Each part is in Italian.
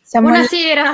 Buonasera.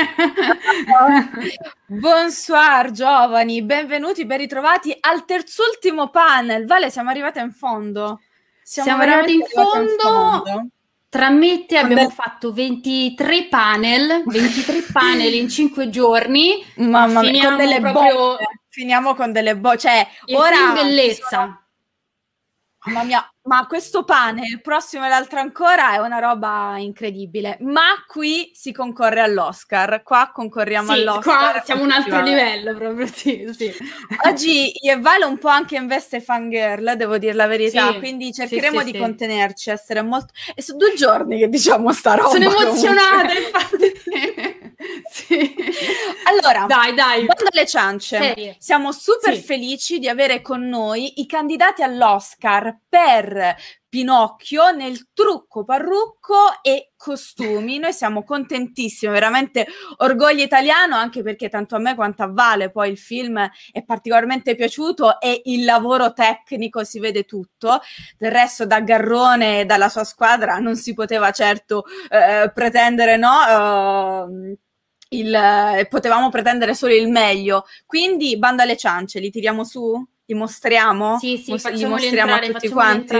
Bonsoir giovani, benvenuti, ben ritrovati al terzultimo panel. Vale, siamo arrivate in fondo. Siamo arrivati in fondo. Tra me e te abbiamo fatto 23 panel in 5 giorni. Mamma mia, finiamo con delle proprio bombe. Finiamo con delle bombe. Cioè, in ora bellezza. Mamma mia, ma questo pane, il prossimo e l'altro ancora, è una roba incredibile. Ma qui si concorre all'Oscar. Qua concorriamo all'Oscar. Qua siamo un altro livello proprio, sì. Oggi io e Vale un po' anche in veste fangirl, devo dire la verità, quindi cercheremo di contenerci, essere molto... E sono 2 giorni che diciamo sta roba. Sono emozionata, infatti. Sì. Allora, dai. bando alle ciance, siamo super felici di avere con noi i candidati all'Oscar per Pinocchio nel trucco, parrucco e costumi. Noi siamo contentissimi, veramente orgoglio italiano, anche perché tanto a me quanto a Vale poi il film è particolarmente piaciuto e il lavoro tecnico si vede tutto. Del resto da Garrone e dalla sua squadra non si poteva certo pretendere, no? Potevamo pretendere solo il meglio, quindi bando alle ciance, li tiriamo su? Li mostriamo? Sì, li mostriamo entrare, a tutti quanti?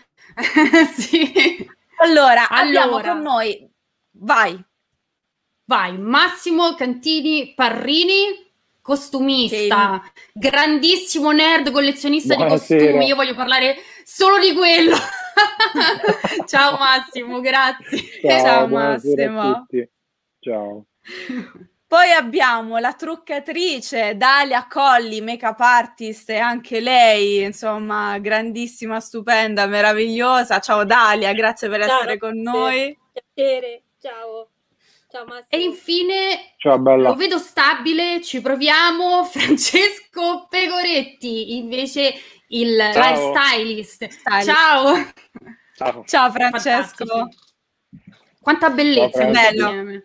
Sì. Allora, abbiamo con noi, vai, Massimo Cantini Parrini, costumista, grandissimo nerd, collezionista di costumi. Io voglio parlare solo di quello. Ciao Massimo, grazie. Ciao Massimo. A tutti. Ciao. Poi abbiamo la truccatrice Dalia Colli, make-up artist, e anche lei, insomma, grandissima, stupenda, meravigliosa. Ciao Dalia, grazie per essere con noi. Piacere, ciao. Ciao Massimo. E infine, ciao, bella. Lo vedo stabile, ci proviamo, Francesco Pegoretti, invece il lifestylist. Ciao Francesco. Fantastici. Quanta bellezza, bello.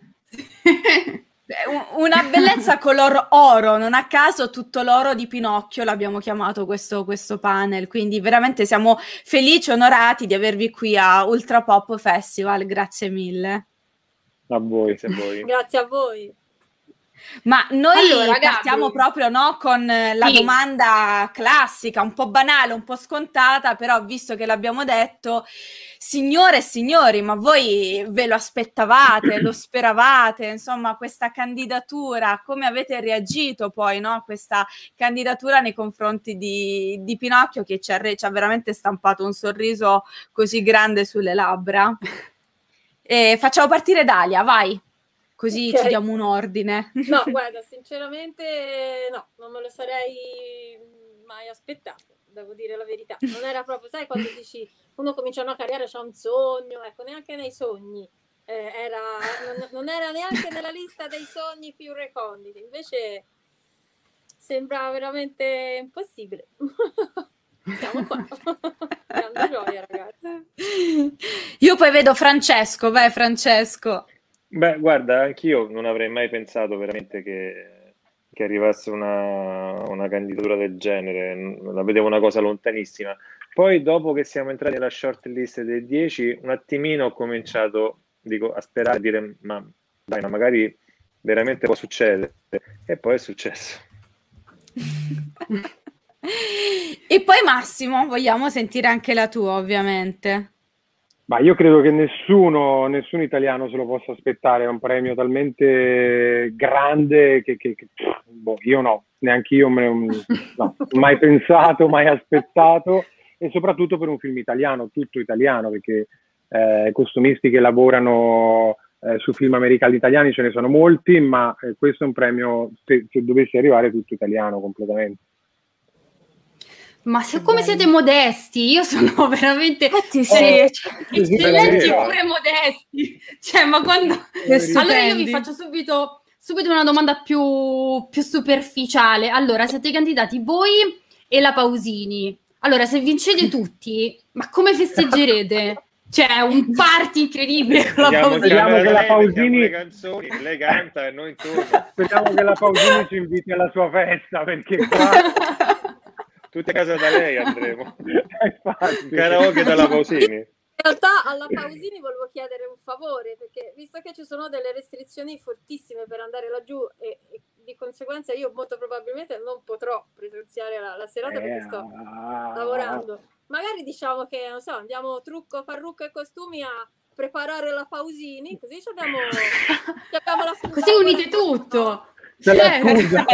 Una bellezza color oro, non a caso tutto l'oro di Pinocchio l'abbiamo chiamato questo panel, quindi veramente siamo felici e onorati di avervi qui a Ultra Pop Festival, grazie mille. A voi. Grazie a voi. Ma noi partiamo proprio, no, con la domanda classica, un po' banale, un po' scontata, però visto che l'abbiamo detto, signore e signori, ma voi ve lo aspettavate, lo speravate, insomma, questa candidatura, come avete reagito poi, no, a questa candidatura nei confronti di Pinocchio, che ci ha veramente stampato un sorriso così grande sulle labbra? Facciamo partire Dalia, vai. Così ci diamo un ordine. No, guarda, sinceramente no, non me lo sarei mai aspettato, devo dire la verità. Non era proprio, sai, quando dici uno comincia una carriera, c'ha un sogno, ecco, neanche nei sogni. Non era neanche nella lista dei sogni più reconditi, invece sembra veramente impossibile. Siamo qua. Grande gioia, ragazzi. Io poi vedo Francesco, vai Francesco. Beh, guarda, anch'io non avrei mai pensato veramente che arrivasse una candidatura del genere, la vedevo una cosa lontanissima. Poi dopo che siamo entrati nella shortlist dei 10, un attimino ho cominciato, a sperare, a dire ma magari veramente può succedere, e poi è successo. E poi Massimo, vogliamo sentire anche la tua, ovviamente. Ma io credo che nessun italiano se lo possa aspettare, è un premio talmente grande che io no, neanche io mai pensato, mai aspettato, e soprattutto per un film italiano, tutto italiano, perché costumisti che lavorano su film americani italiani ce ne sono molti, ma questo è un premio, se dovesse arrivare, tutto italiano completamente. Ma come siete modesti? Io sono veramente eccellenti pure modesti. Cioè, ma quando... Allora io vi faccio subito una domanda più superficiale. Allora, siete candidati voi e la Pausini. Allora, se vincete tutti, ma come festeggerete? Cioè, un party incredibile con la Pausini. Speriamo che la Pausini... le canzoni, lei canta e noi intorno. Speriamo che la Pausini ci inviti alla sua festa, perché qua... Tutte a casa da lei andremo. Karaoke dalla Pausini. In realtà alla Pausini volevo chiedere un favore, perché visto che ci sono delle restrizioni fortissime per andare laggiù e di conseguenza io molto probabilmente non potrò presenziare la serata perché sto lavorando, magari diciamo che, non so, andiamo trucco, parrucca e costumi a preparare la Pausini, così abbiamo la scusa. Così unite tutto. Certo.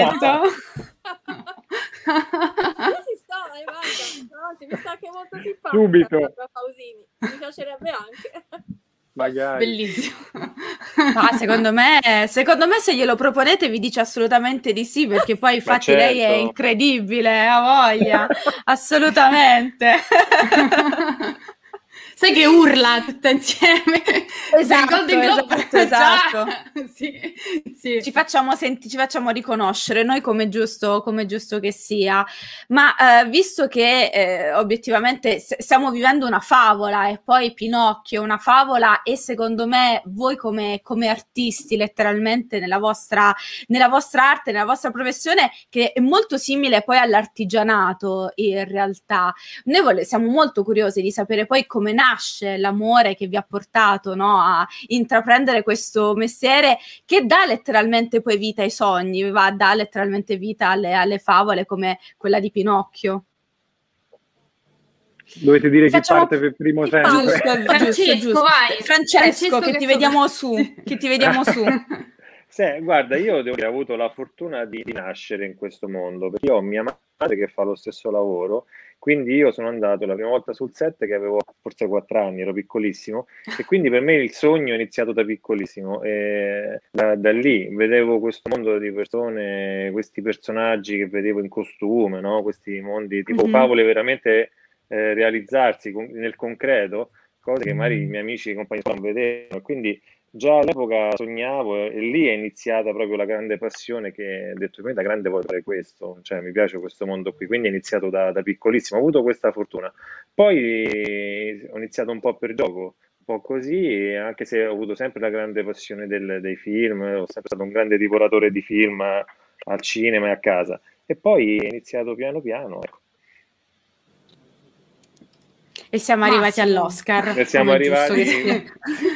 Si sta, guarda, anzi, mi sta anche molto simpatica Subito. la Pausini, mi piacerebbe anche. Magari. Bellissimo. Secondo me se glielo proponete vi dice assolutamente di sì, perché poi infatti certo. lei è incredibile, ha voglia, assolutamente. Sai che urla tutta insieme. Esatto. Sì. Ci facciamo riconoscere noi come giusto che sia. Ma visto che obiettivamente stiamo vivendo una favola e poi Pinocchio una favola, e secondo me voi come artisti letteralmente nella vostra arte, nella vostra professione, che è molto simile poi all'artigianato in realtà, noi siamo molto curiosi di sapere poi come nasce l'amore che vi ha portato, no, a intraprendere questo mestiere che dà letteralmente poi vita ai sogni, dà letteralmente vita alle favole come quella di Pinocchio. Dovete dire chi parte per primo sempre. Giusto. Vai. Francesco, che ti vediamo su. Sì, guarda, io devo dire, ho avuto la fortuna di nascere in questo mondo, perché io ho mia madre che fa lo stesso lavoro, quindi io sono andato la prima volta sul set che avevo forse 4 anni, ero piccolissimo, e quindi per me il sogno è iniziato da piccolissimo, e da lì vedevo questo mondo di persone, questi personaggi che vedevo in costume, no? Questi mondi tipo favole veramente realizzarsi nel concreto, cose che magari i miei amici e compagni non vedevano, quindi già all'epoca sognavo, e lì è iniziata proprio la grande passione, che ho detto, da grande voglio fare questo, cioè mi piace questo mondo qui, quindi è iniziato da piccolissimo, ho avuto questa fortuna. Poi ho iniziato un po' per gioco, un po' così, anche se ho avuto sempre la grande passione dei film, ho sempre stato un grande divoratore di film al cinema e a casa, e poi è iniziato piano piano, ecco. E siamo arrivati all'Oscar. E siamo arrivati...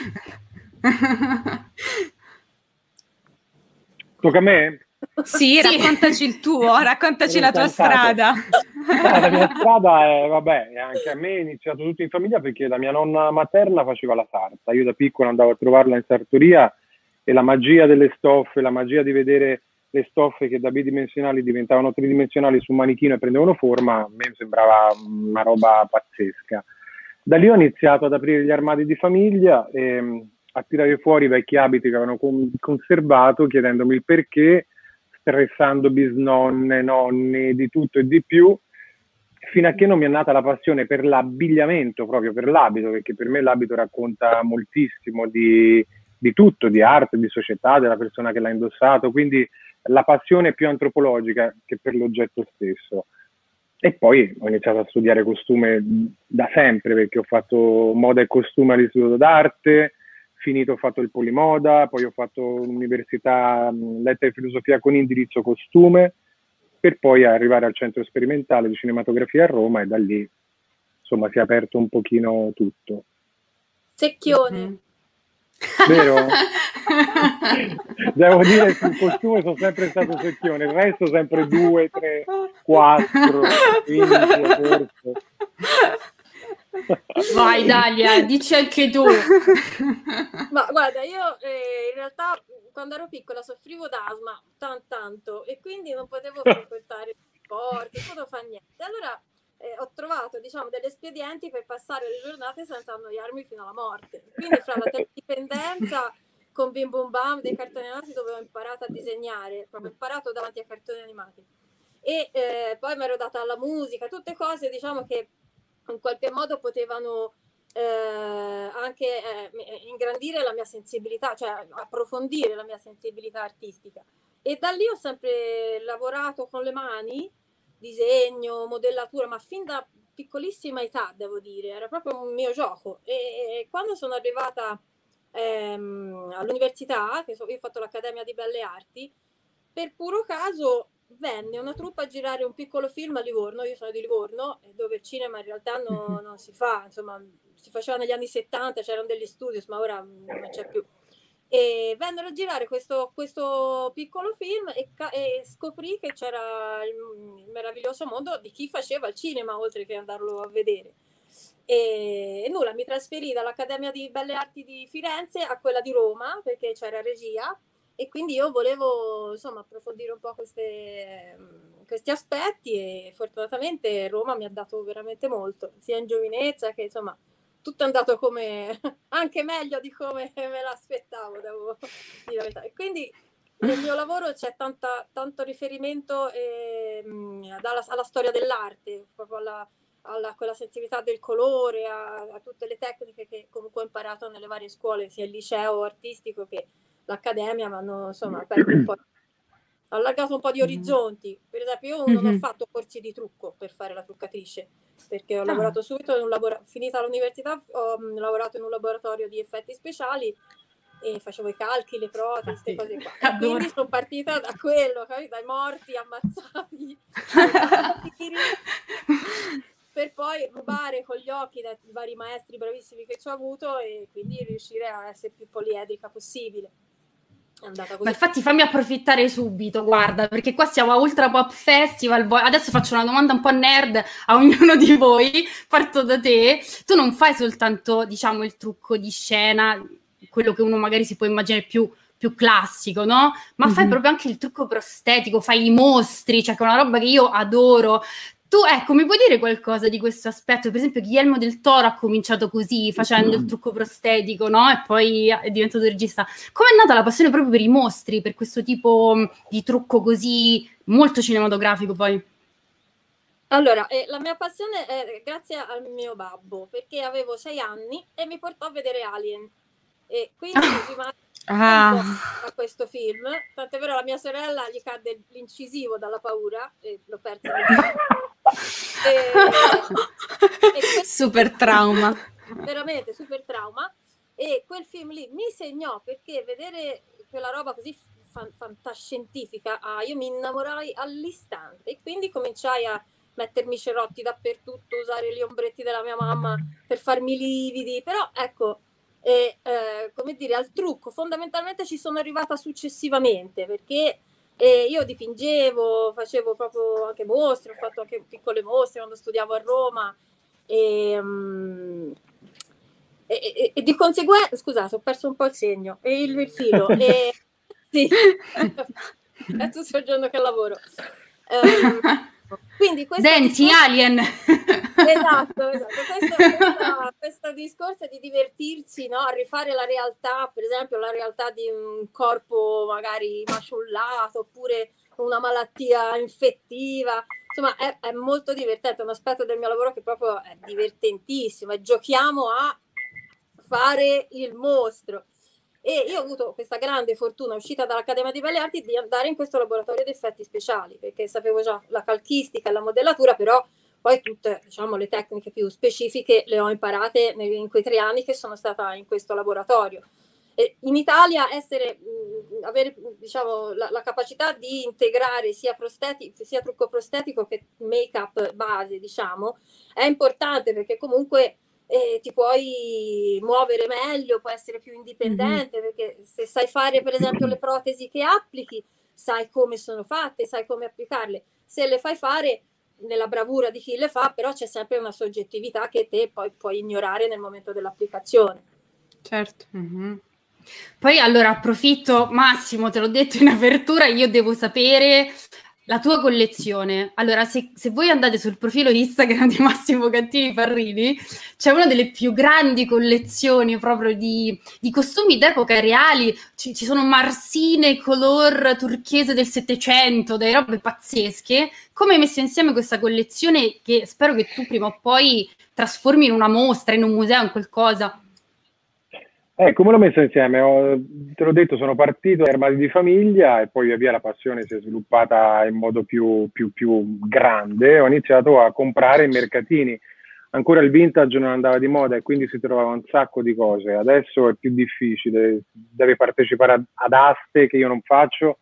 Tocca a me? Sì, raccontaci il tuo, raccontaci la tua strada. La mia strada è, anche a me è iniziato tutto in famiglia, perché la mia nonna materna faceva la sarta. Io da piccolo andavo a trovarla in sartoria, e la magia delle stoffe, la magia di vedere le stoffe che da bidimensionali diventavano tridimensionali su un manichino e prendevano forma, a me sembrava una roba pazzesca. Da lì ho iniziato ad aprire gli armadi di famiglia e a tirare fuori i vecchi abiti che avevano conservato, chiedendomi il perché, stressando bisnonne, nonni, di tutto e di più, fino a che non mi è nata la passione per l'abbigliamento, proprio per l'abito, perché per me l'abito racconta moltissimo di tutto, di arte, di società, della persona che l'ha indossato, quindi la passione è più antropologica che per l'oggetto stesso. E poi ho iniziato a studiare costume da sempre, perché ho fatto moda e costume all'Istituto d'Arte, finito ho fatto il Polimoda, poi ho fatto l'università lettere e filosofia con indirizzo costume, per poi arrivare al centro sperimentale di cinematografia a Roma, e da lì insomma si è aperto un pochino tutto. Secchione. Vero? Devo dire che il costume sono sempre stato secchione, il resto sempre 2, 3, 4, 15 forse. Vai Dalia, dici anche tu. Ma guarda, io in realtà quando ero piccola soffrivo d'asma tanto, e quindi non potevo frequentare sport, non potevo fare niente. Allora ho trovato, diciamo, degli espedienti per passare le giornate senza annoiarmi fino alla morte. Quindi fra la dipendenza con Bim Bum Bam dei cartoni animati, dove ho imparato a disegnare, proprio imparato davanti ai cartoni animati, e poi mi ero data alla musica, tutte cose, diciamo, che in qualche modo potevano anche ingrandire la mia sensibilità, cioè approfondire la mia sensibilità artistica. E da lì ho sempre lavorato con le mani, disegno, modellatura, ma fin da piccolissima età, devo dire, era proprio un mio gioco. E quando sono arrivata all'università, che io ho fatto l'Accademia di Belle Arti, per puro caso venne una troupe a girare un piccolo film a Livorno, io sono di Livorno, dove il cinema in realtà non si fa, insomma, si faceva negli anni 70, c'erano degli studios, ma ora non c'è più. E vennero a girare questo piccolo film e scoprì che c'era il meraviglioso mondo di chi faceva il cinema, oltre che andarlo a vedere. E nulla, mi trasferì dall'Accademia di Belle Arti di Firenze a quella di Roma, perché c'era regia, e quindi io volevo insomma approfondire un po' questi aspetti, e fortunatamente Roma mi ha dato veramente molto, sia in giovinezza che insomma tutto è andato come anche meglio di come me l'aspettavo, devo dire la verità. E quindi nel mio lavoro c'è tanto riferimento alla storia dell'arte, proprio alla quella sensibilità del colore, a tutte le tecniche che comunque ho imparato nelle varie scuole, sia il liceo artistico che l'accademia, ma hanno insomma aperto un po', allargato un po' di orizzonti. Per esempio, io non ho fatto corsi di trucco per fare la truccatrice, perché ho lavorato subito finita l'università, ho lavorato in un laboratorio di effetti speciali e facevo i calchi, le protesi, queste cose qua. Quindi sono partita da quello, dai morti ammazzati per poi rubare con gli occhi dai vari maestri bravissimi che ci ho avuto, e quindi riuscire a essere più poliedrica possibile. È andata così. Ma infatti fammi approfittare subito, guarda, perché qua siamo a Ultra Pop Festival. Adesso faccio una domanda un po' nerd a ognuno di voi, parto da te. Tu non fai soltanto, diciamo, il trucco di scena, quello che uno magari si può immaginare più classico, no? Ma fai proprio anche il trucco prostetico, fai i mostri, cioè che è una roba che io adoro. Tu, ecco, mi puoi dire qualcosa di questo aspetto? Per esempio, Guillermo del Toro ha cominciato così, facendo il trucco prostetico, no? E poi è diventato regista. Come è nata la passione proprio per i mostri, per questo tipo di trucco così molto cinematografico poi? Allora, la mia passione è grazie al mio babbo, perché avevo 6 anni e mi portò a vedere Alien. E quindi rimasi a questo film, tant'è vero la mia sorella gli cadde l'incisivo dalla paura e l'ho persa super trauma, veramente super trauma, e quel film lì mi segnò, perché vedere quella roba così fantascientifica, io mi innamorai all'istante, e quindi cominciai a mettermi cerotti dappertutto, usare gli ombretti della mia mamma per farmi lividi, però ecco, come dire, al trucco fondamentalmente ci sono arrivata successivamente, perché io dipingevo, facevo proprio anche mostre, ho fatto anche piccole mostre quando studiavo a Roma, e di conseguenza, scusate, ho perso un po' il segno e il filo, sì, è tutto il giorno che lavoro. Quindi Denti, Alien. Esatto. Questo discorso di divertirsi, no? A rifare la realtà, per esempio la realtà di un corpo magari maciullato, oppure una malattia infettiva, insomma è molto divertente, è un aspetto del mio lavoro che proprio è divertentissimo, e giochiamo a fare il mostro. E io ho avuto questa grande fortuna, uscita dall'Accademia di Belle Arti, di andare in questo laboratorio di effetti speciali, perché sapevo già la calchistica e la modellatura, però poi tutte, diciamo, le tecniche più specifiche le ho imparate in quei 3 anni che sono stata in questo laboratorio. E in Italia avere, diciamo, la capacità di integrare sia trucco prostetico che make-up base, diciamo, è importante, perché comunque ti puoi muovere meglio, puoi essere più indipendente, perché se sai fare per esempio le protesi che applichi, sai come sono fatte, sai come applicarle. Se le fai fare nella bravura di chi le fa, però c'è sempre una soggettività che te poi puoi ignorare nel momento dell'applicazione. Certo. Poi allora approfitto, Massimo, te l'ho detto in apertura, io devo sapere la tua collezione. Allora, se voi andate sul profilo Instagram di Massimo Cantini Parrini, c'è una delle più grandi collezioni proprio di costumi d'epoca reali. Ci sono marsine color turchese del Settecento, delle robe pazzesche. Come hai messo insieme questa collezione, che spero che tu prima o poi trasformi in una mostra, in un museo, in qualcosa? Come l'ho messo insieme? Te l'ho detto, sono partito da armadi di famiglia e poi via via la passione si è sviluppata in modo più grande. Ho iniziato a comprare in mercatini. Ancora il vintage non andava di moda e quindi si trovava un sacco di cose. Adesso è più difficile, devi partecipare ad aste che io non faccio,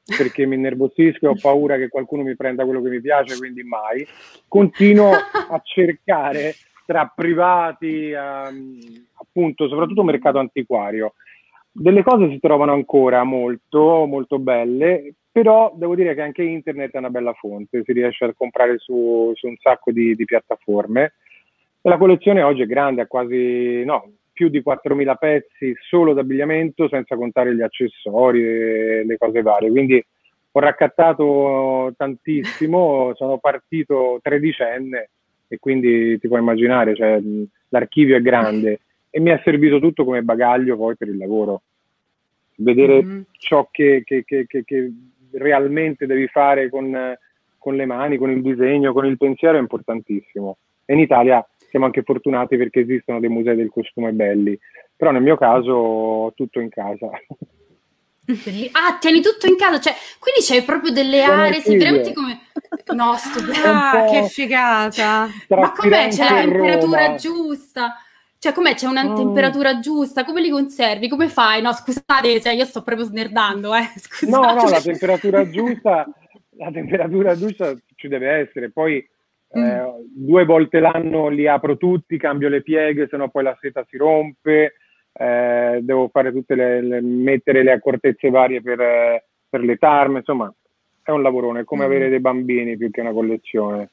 perché mi innervosisco e ho paura che qualcuno mi prenda quello che mi piace, quindi mai. Continuo a cercare tra privati, appunto, soprattutto mercato antiquario. Delle cose si trovano ancora molto, molto belle, però devo dire che anche internet è una bella fonte, si riesce a comprare su un sacco di piattaforme. E la collezione oggi è grande, ha quasi, no, più di 4.000 pezzi solo d'abbigliamento, senza contare gli accessori e le cose varie. Quindi ho raccattato tantissimo, sono partito tredicenne e quindi ti puoi immaginare, cioè, l'archivio è grande e mi è servito tutto come bagaglio poi per il lavoro. Vedere ciò che realmente devi fare con le mani, con il disegno, con il pensiero è importantissimo. E in Italia siamo anche fortunati perché esistono dei musei del costume belli, però nel mio caso tutto in casa. Ah, tieni tutto in casa, cioè, quindi c'hai proprio delle aree, sei veramente come... No, che figata! Ma com'è? C'è la temperatura giusta? Cioè, com'è? C'è una temperatura giusta? Come li conservi? Come fai? No, scusate, cioè, io sto proprio snerdando, scusate. No, la temperatura giusta ci deve essere, poi 2 volte l'anno li apro tutti, cambio le pieghe, sennò poi la seta si rompe, devo fare mettere le accortezze varie per le tarme, insomma è un lavorone, è come avere dei bambini più che una collezione.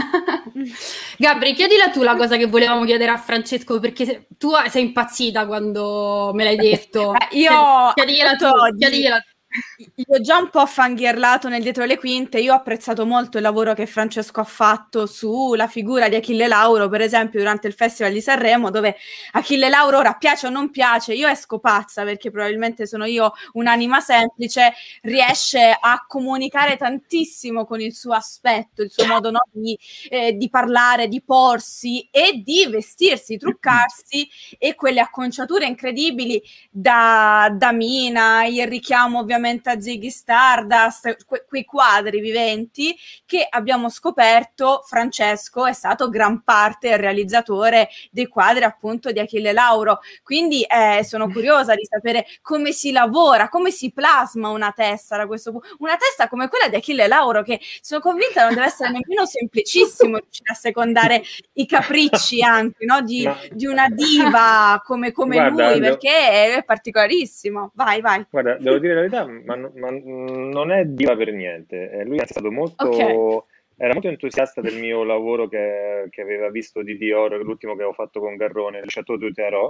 Gabri, chiedila tu la cosa che volevamo chiedere a Francesco, perché tu sei impazzita quando me l'hai detto. Chiedigliela tu. Io ho già un po' fangirlato nel dietro le quinte. Io ho apprezzato molto il lavoro che Francesco ha fatto sulla figura di Achille Lauro, per esempio durante il Festival di Sanremo, dove Achille Lauro, ora piace o non piace, io esco pazza perché probabilmente sono io un'anima semplice, riesce a comunicare tantissimo con il suo aspetto, il suo modo, no, di parlare, di porsi e di vestirsi, di truccarsi, e quelle acconciature incredibili da Mina, il richiamo ovviamente a Ziggy Stardust, quei quadri viventi che abbiamo scoperto. Francesco è stato gran parte il realizzatore dei quadri appunto di Achille Lauro, quindi sono curiosa di sapere come si lavora, come si plasma una testa da questo punto, una testa come quella di Achille Lauro, che sono convinta non deve essere nemmeno semplicissimo riuscire a secondare i capricci anche, no, di una diva come guarda, lui, perché è particolarissimo. Vai. Guarda, devo dire la verità, ma non è diva per niente. Lui è stato era molto entusiasta del mio lavoro che aveva visto di Dior, l'ultimo che avevo fatto con Garrone, il Chateau du Terreau,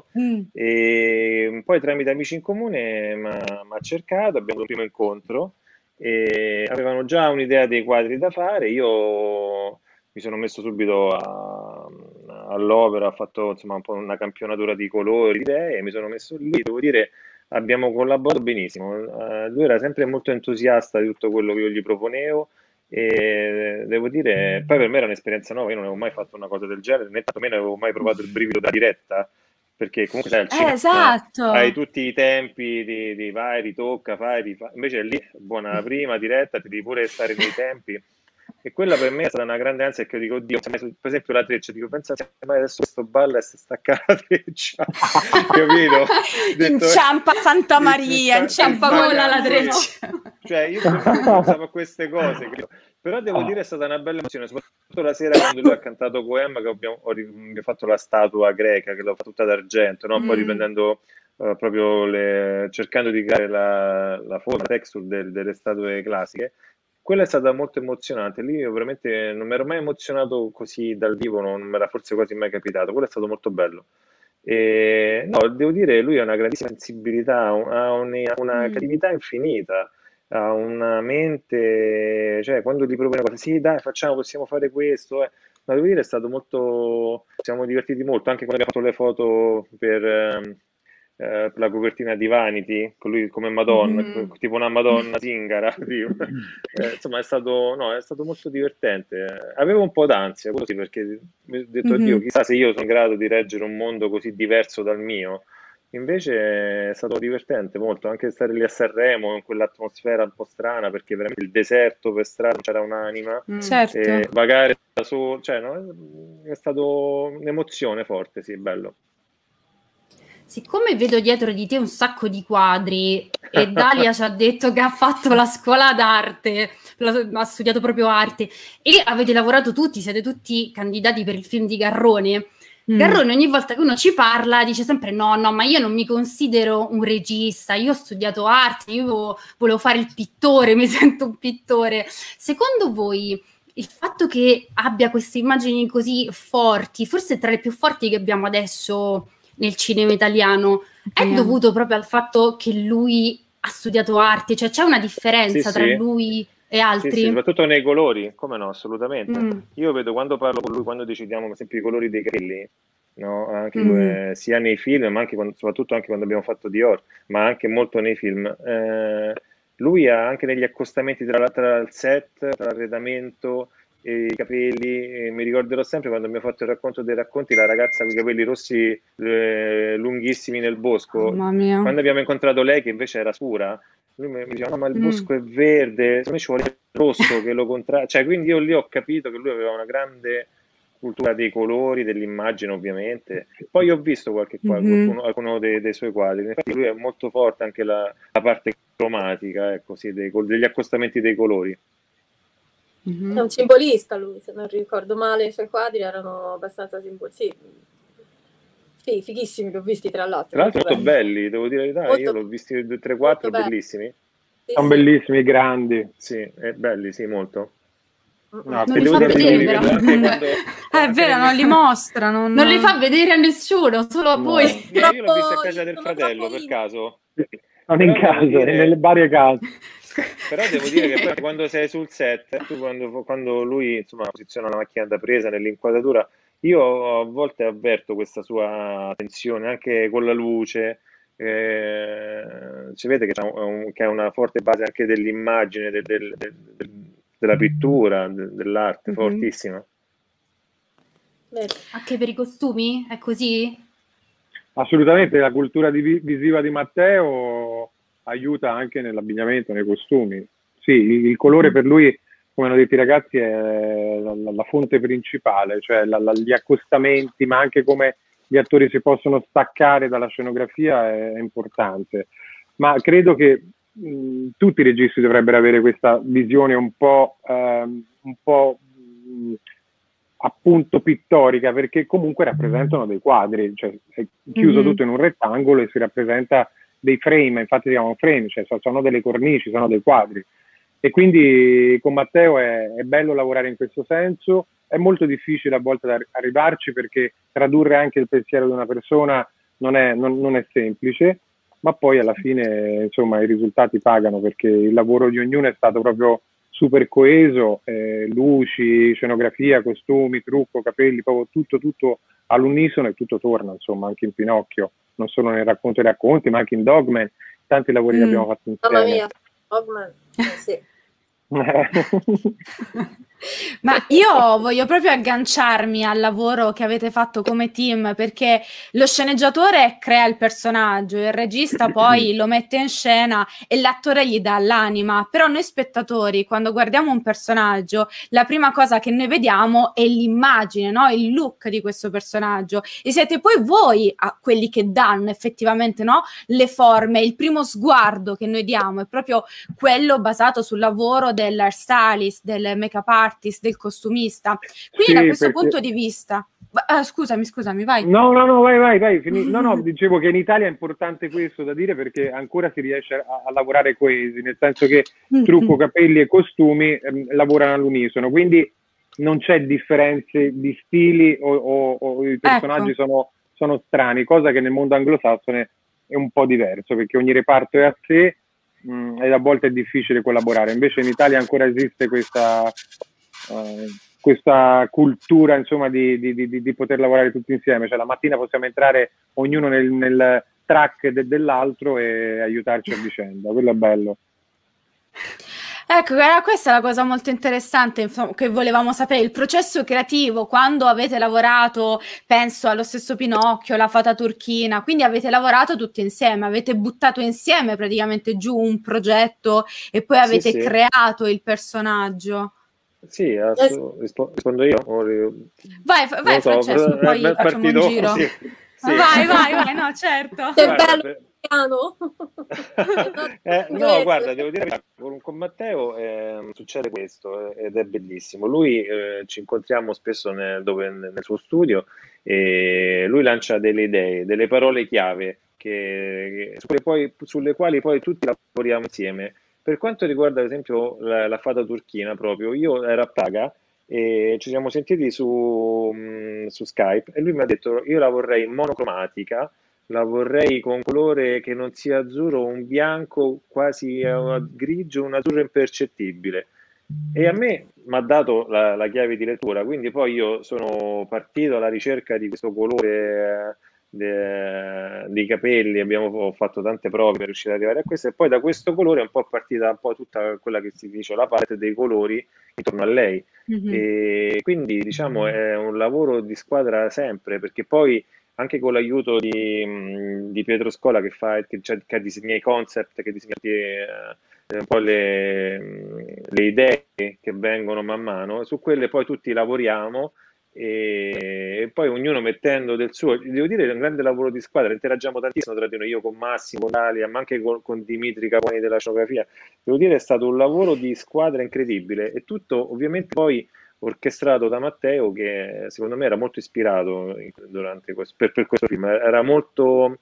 e poi tramite amici in comune mi ha cercato, abbiamo avuto un primo incontro e avevano già un'idea dei quadri da fare. Io mi sono messo subito all'opera, ho fatto insomma un po' una campionatura di colori, di idee, e mi sono messo lì, devo dire. Abbiamo collaborato benissimo, lui era sempre molto entusiasta di tutto quello che io gli proponevo e devo dire, poi per me era un'esperienza nuova, io non avevo mai fatto una cosa del genere, né tantomeno avevo mai provato il brivido da diretta, perché comunque sai, al cinema esatto, hai tutti i tempi di vai, ritocca, fai, invece lì, buona prima, diretta, ti devi pure stare nei tempi. E quella per me è stata una grande ansia, che io dico, oddio, per esempio la treccia, dico, pensa se mai adesso questo balla e si stacca la treccia, capito? Inciampa Santa Maria, inciampa vola la treccia. Cioè io pensavo a queste cose, capito? Però devo dire è stata una bella emozione, soprattutto la sera quando lui ha cantato Poema, che abbiamo fatto la statua greca, che l'ho fatta tutta d'argento, no? Poi riprendendo proprio cercando di creare la forma, la texture delle statue classiche. Quella è stata molto emozionante, lì io veramente non mi ero mai emozionato così dal vivo, non mi era forse quasi mai capitato, quello è stato molto bello. E, no, devo dire, lui ha una grandissima sensibilità, ha una creatività infinita, ha una mente, cioè quando gli propone una cosa, sì dai possiamo fare questo, ma devo dire è stato molto, siamo divertiti molto, anche quando abbiamo fatto le foto per la copertina di Vanity, con lui come Madonna, tipo una Madonna zingara, insomma è stato molto divertente. Avevo un po' d'ansia, così, perché mi ho detto, oddio, chissà se io sono in grado di reggere un mondo così diverso dal mio. Invece è stato divertente molto, anche stare lì a Sanremo in quell'atmosfera un po' strana, perché veramente il deserto per strada non c'era un'anima, certo. E vagare da solo, cioè, no? È stato un'emozione forte, sì, bello. Siccome vedo dietro di te un sacco di quadri, e Dalia ci ha detto che ha fatto la scuola d'arte, ha studiato proprio arte, e avete lavorato tutti, siete tutti candidati per il film di Garrone. Garrone ogni volta che uno ci parla dice sempre no, ma io non mi considero un regista, io ho studiato arte, io volevo fare il pittore, mi sento un pittore. Secondo voi il fatto che abbia queste immagini così forti, forse tra le più forti che abbiamo adesso nel cinema italiano, è dovuto proprio al fatto che lui ha studiato arte? Cioè c'è una differenza tra lui e altri? Sì, soprattutto nei colori, come no, assolutamente. Io vedo quando parlo con lui, quando decidiamo per esempio i colori dei capelli, no? Anche sia nei film, ma anche soprattutto anche quando abbiamo fatto Dior, ma anche molto nei film. Lui ha anche negli accostamenti tra il set, tra l'arredamento e i capelli. Mi ricorderò sempre quando abbiamo fatto il racconto dei racconti, la ragazza con i capelli rossi lunghissimi nel bosco. Quando abbiamo incontrato lei, che invece era scura, lui mi diceva: no, ma il bosco è verde, secondo me ci vuole il rosso che lo contrasta. Cioè, quindi io lì ho capito che lui aveva una grande cultura dei colori, dell'immagine, ovviamente. Poi ho visto alcuno dei suoi quadri. Infatti lui è molto forte anche la parte cromatica, ecco, sì, degli accostamenti dei colori. È un simbolista lui, se non ricordo male, i suoi quadri erano abbastanza simbolici. Sì, fighissimi, li ho visti tra l'altro. Tra l'altro molto belli, devo dire la verità, io l'ho visti 3-4, bellissimi. Sì, sono bellissimi, grandi. Sì, belli, sì, molto. No, non li fa vedere, però. È vero, non li mostra. Non li fa vedere a nessuno, solo a voi. Io l'ho visto a casa del fratello, per caso. Non in casa, nelle varie case. Però devo dire che poi quando sei sul set, tu quando lui insomma posiziona la macchina da presa nell'inquadratura, io a volte avverto questa sua attenzione anche con la luce, si vede che ha una forte base anche dell'immagine, della pittura, dell'arte, fortissima. Anche per i costumi? È così? Assolutamente, la cultura visiva di Matteo aiuta anche nell'abbigliamento, nei costumi. Sì, il colore per lui, come hanno detto i ragazzi, è la fonte principale, cioè gli accostamenti, ma anche come gli attori si possono staccare dalla scenografia è importante. Ma credo che tutti i registi dovrebbero avere questa visione un po' appunto pittorica, perché comunque rappresentano dei quadri, cioè è chiuso tutto in un rettangolo e si rappresenta dei frame, infatti si chiamano frame, cioè sono delle cornici, sono dei quadri. E quindi con Matteo è bello lavorare in questo senso. È molto difficile a volte arrivarci, perché tradurre anche il pensiero di una persona non è semplice, ma poi alla fine insomma i risultati pagano, perché il lavoro di ognuno è stato proprio super coeso, luci, scenografia, costumi, trucco, capelli, proprio tutto all'unisono, e tutto torna, insomma, anche in Pinocchio, non solo nel racconto dei racconti, ma anche in Dogman, tanti lavori che abbiamo fatto insieme. Mamma mia, Dogman, sì. Ma io voglio proprio agganciarmi al lavoro che avete fatto come team, perché lo sceneggiatore crea il personaggio, il regista poi lo mette in scena e l'attore gli dà l'anima, però noi spettatori quando guardiamo un personaggio la prima cosa che noi vediamo è l'immagine, no? Il look di questo personaggio, e siete poi voi quelli che danno effettivamente, no? Le forme, il primo sguardo che noi diamo è proprio quello basato sul lavoro dell'hairstylist, del make-up artist, del costumista. Quindi da questo punto di vista scusami, vai. No, vai. No, dicevo che in Italia è importante questo da dire, perché ancora si riesce a lavorare coesi, nel senso che trucco, capelli e costumi lavorano all'unisono, quindi non c'è differenze di stili o i personaggi sono strani, cosa che nel mondo anglosassone è un po' diverso, perché ogni reparto è a sé ed a volte è difficile collaborare. Invece in Italia ancora esiste questa cultura, insomma, di poter lavorare tutti insieme, cioè la mattina possiamo entrare ognuno nel track dell'altro e aiutarci a vicenda, quello è bello. Ecco, questa è la cosa molto interessante, insomma, che volevamo sapere, il processo creativo, quando avete lavorato, penso allo stesso Pinocchio, la Fata Turchina, quindi avete lavorato tutti insieme, avete buttato insieme praticamente giù un progetto e poi avete creato il personaggio. Sì, rispondo io? Vai Francesco, poi facciamo un giro. Sì. Vai, no, certo. Guarda, No, guarda, devo dire con Matteo succede questo ed è bellissimo. Lui ci incontriamo spesso nel suo studio e lui lancia delle idee, delle parole chiave sulle quali poi tutti lavoriamo insieme. Per quanto riguarda, ad esempio, la fata turchina, proprio io ero a Praga e ci siamo sentiti su Skype e lui mi ha detto: io la vorrei monocromatica, la vorrei con colore che non sia azzurro, un bianco quasi grigio, un azzurro impercettibile. E a me mi ha dato la chiave di lettura, quindi poi io sono partito alla ricerca di questo colore dei capelli, ho fatto tante prove per riuscire ad arrivare a questo, e poi da questo colore è un po' partita un po' tutta quella che si dice la parte dei colori intorno a lei. E quindi diciamo è un lavoro di squadra sempre, perché poi anche con l'aiuto di Pietro Scola che ha disegnato i concept, che disegna un po' le idee che vengono man mano, su quelle poi tutti lavoriamo e poi ognuno mettendo del suo. Devo dire, è un grande lavoro di squadra, interagiamo tantissimo tra di noi, io con Massimo, con Dalia, ma anche con Dimitri Caponi della scenografia. Devo dire, è stato un lavoro di squadra incredibile e tutto ovviamente poi orchestrato da Matteo, che secondo me era molto ispirato durante per questo film, era molto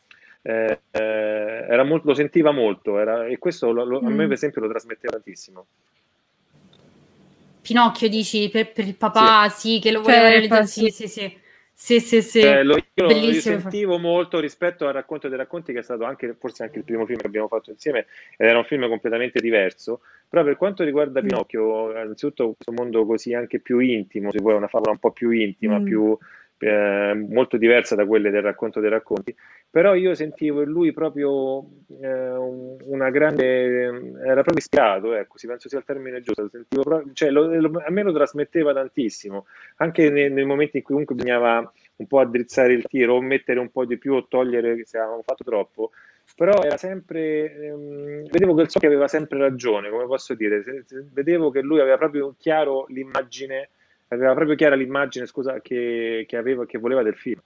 lo sentiva molto, e questo a me per esempio lo trasmetteva tantissimo. Pinocchio dici per il papà, sì, che lo voleva realizzare, sì. Io lo sentivo molto rispetto al Racconto dei racconti, che è stato forse anche il primo film che abbiamo fatto insieme, ed era un film completamente diverso. Però per quanto riguarda Pinocchio, innanzitutto questo mondo così anche più intimo, se vuoi, una favola un po' più intima, molto diversa da quelle del Racconto dei racconti, però io sentivo in lui proprio una grande, era proprio ispirato, ecco, penso sia il termine giusto, sentivo a me lo trasmetteva tantissimo, anche nei momenti in cui comunque bisognava un po' addrizzare il tiro o mettere un po' di più o togliere se avevamo fatto troppo, però era sempre, vedevo che il Socchi aveva sempre ragione, come posso dire, vedevo che lui aveva proprio chiaro l'immagine, scusa, che voleva del film.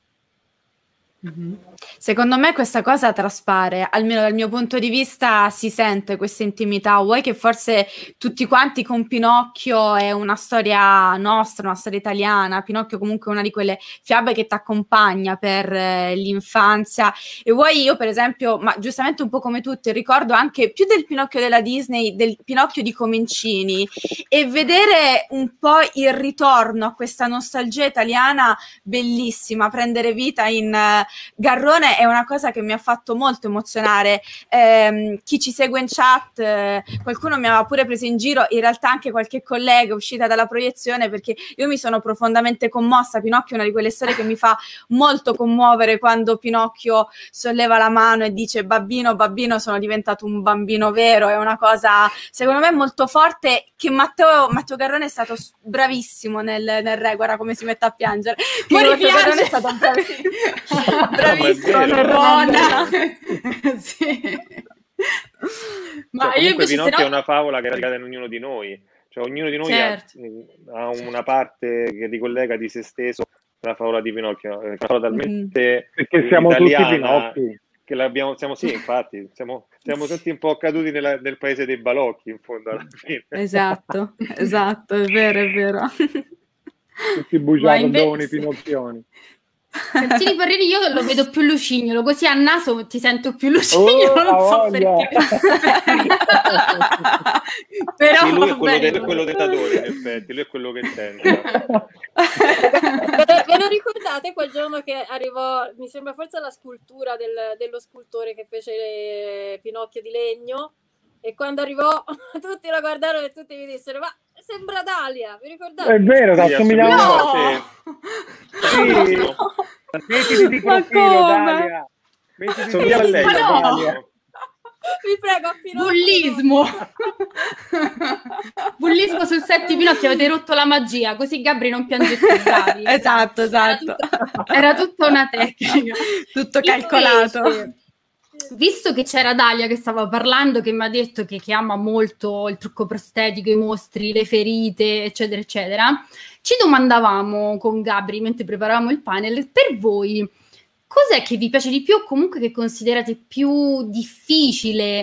Secondo me questa cosa traspare, almeno dal mio punto di vista si sente questa intimità. Vuoi che forse tutti quanti con Pinocchio è una storia nostra, una storia italiana, Pinocchio comunque è una di quelle fiabe che ti accompagna per l'infanzia, e vuoi, io per esempio, ma giustamente un po' come tutti, ricordo anche più del Pinocchio della Disney, del Pinocchio di Comencini, e vedere un po' il ritorno a questa nostalgia italiana bellissima, prendere vita in Garrone è una cosa che mi ha fatto molto emozionare. Chi ci segue in chat, qualcuno mi aveva pure preso in giro, in realtà anche qualche collega uscita dalla proiezione, perché io mi sono profondamente commossa. Pinocchio è una di quelle storie che mi fa molto commuovere, quando Pinocchio solleva la mano e dice babbino, babbino, sono diventato un bambino vero. È una cosa secondo me molto forte, che Matteo Garrone è stato bravissimo nel re, guarda come si mette a piangere. Matteo Garrone è stato bravissimo nel Rona. Sì. Ma io invece Pinocchio è una favola che è radicata in ognuno di noi, cioè ognuno di noi ha una parte che ricollega di se stesso la favola di Pinocchio, è una favola talmente perché siamo tutti Pinocchi che infatti siamo tutti un po' caduti nel paese dei balocchi, in fondo alla fine. Esatto, è vero. Tutti bugiardoni, pinocchioni. Santini Parrini io lo vedo più lucignolo, così a naso ti sento più lucignolo, non so perché. Però sì, lui è quello tentatore, in effetti, lui è quello che tenta. Ve lo ricordate quel giorno che arrivò, mi sembra forse la scultura dello scultore che fece Pinocchio di legno, e quando arrivò tutti lo guardarono e tutti mi dissero: ma sembra Dalia, vi ricordate? È vero, assomiglia no! Sì. Mettiti di profilo, Dalia. Mettiti a lei, Dalia. Vi prego, Bullismo. Bullismo sul set di Pinocchio, avete rotto la magia, così Gabri non piange più. Esatto. Era tutta una tecnica. Tutto calcolato. Visto che c'era Dalia che stava parlando, che mi ha detto che ama molto il trucco prostetico, i mostri, le ferite, eccetera, eccetera, ci domandavamo con Gabri, mentre preparavamo il panel, per voi cos'è che vi piace di più o comunque che considerate più difficile?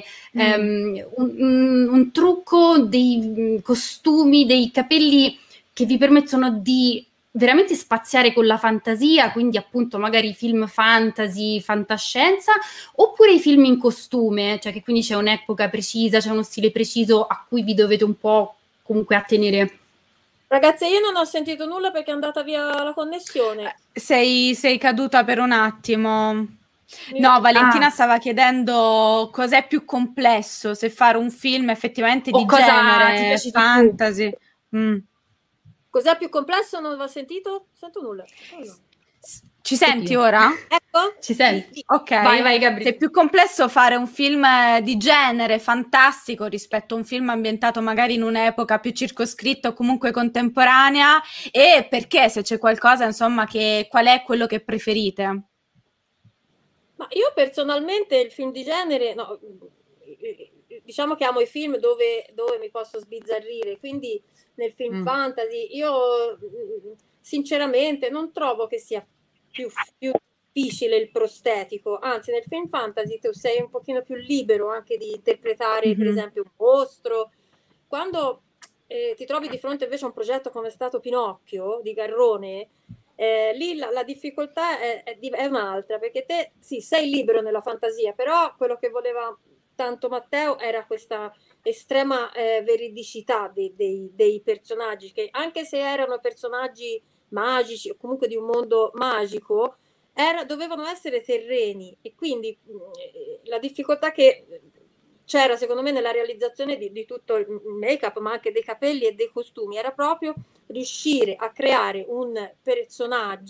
Un trucco, dei costumi, dei capelli che vi permettono di veramente spaziare con la fantasia, quindi appunto magari film fantasy, fantascienza, oppure i film in costume, cioè che quindi c'è un'epoca precisa, c'è uno stile preciso a cui vi dovete un po' comunque attenere. Ragazze, io non ho sentito nulla perché è andata via la connessione. Sei caduta per un attimo. No, Valentina stava chiedendo cos'è più complesso, se fare un film effettivamente di genere, fantasy. Cos'è più complesso? Non ho sentito? Sento nulla. Ci senti ora? Ecco. Ci senti? Ok. Vai, Gabriele. È più complesso fare un film di genere fantastico rispetto a un film ambientato magari in un'epoca più circoscritta o comunque contemporanea, e perché, se c'è qualcosa, insomma, qual è quello che preferite? Ma io personalmente il film di genere, no, diciamo che amo i film dove mi posso sbizzarrire, quindi nel film fantasy io sinceramente non trovo che sia più difficile il prostetico, anzi nel film fantasy tu sei un pochino più libero anche di interpretare per esempio un mostro. Quando ti trovi di fronte invece a un progetto come è stato Pinocchio di Garrone, lì la difficoltà è un'altra, perché te sì, sei libero nella fantasia, però quello che voleva tanto Matteo era questa estrema veridicità dei personaggi, che anche se erano personaggi magici o comunque di un mondo magico, dovevano essere terreni, e quindi la difficoltà che c'era secondo me nella realizzazione di tutto il make-up, ma anche dei capelli e dei costumi, era proprio riuscire a creare un personaggio.